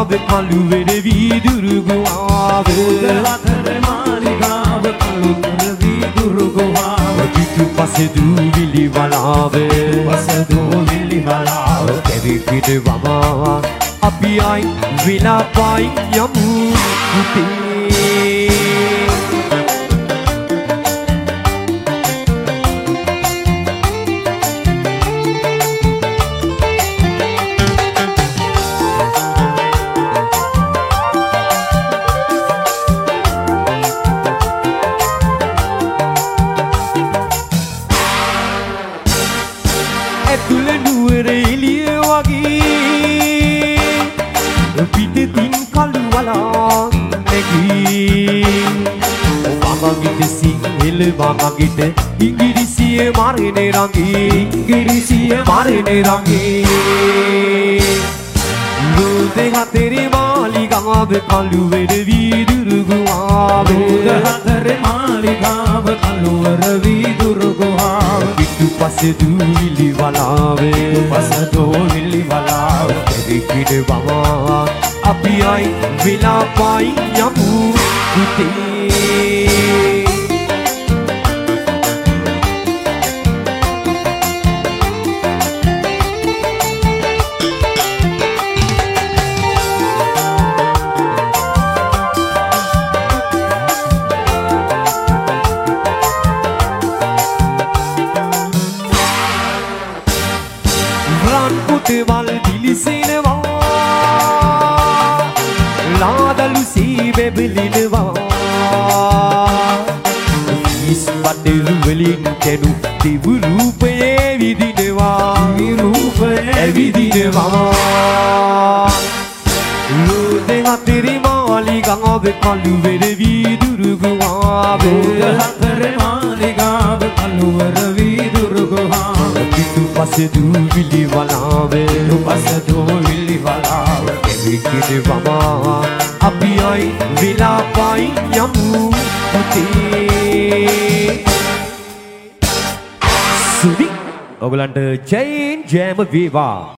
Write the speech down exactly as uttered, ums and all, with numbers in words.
මාලිගාව කළුවර වීදුරු ගුහාව හතර මාලිගාව කළුවර වීදුරු ගුහාව පිටුපස දූවිලි වලාව පස දූවිලි වලාව කෙවිපිට වමා අපි අයි විලාපයි යමු පුතේ ඇතුළ නුවර එළිය වගේ පිටතින් කළු වලා නැගී මමගිට සිංහල මමගිට ඉංගිරිසිය මරණ රංගී ඉංගිරිසිය මරණ රංගී රෝද හතරේ මාලිගාව කළුවර වීදුරු ගුහාව හතර මාලිගාව කළුවර වීදුරු ගුහාව පිටුපස දූවිලි වලාව පස දූවිලි වලාව කෙවිපිට වමා අපි අයි විලාපයි යමු පුතේ වල් දිලිසෙනවා ලාදලු සීබෙබලිනවා ඉස් බඩලු වලින් කැඩු දිවු රූපයේ විදිනවා රූපයේ විදිනවා ලෝදේ හතරේ මාලිගාව කළුවර වීදුරු ගුහාව හතර මාලිගාව කළුවර වීදුරු ගුහාව පිටුපස දූවිලි වලාව පස දූවිලි වලාව කෙවිපිට වමා අපි අයි විලාපයි යමු පුතේ සුදි ඔයගලන්ට ජයෙන් ජයම වේවා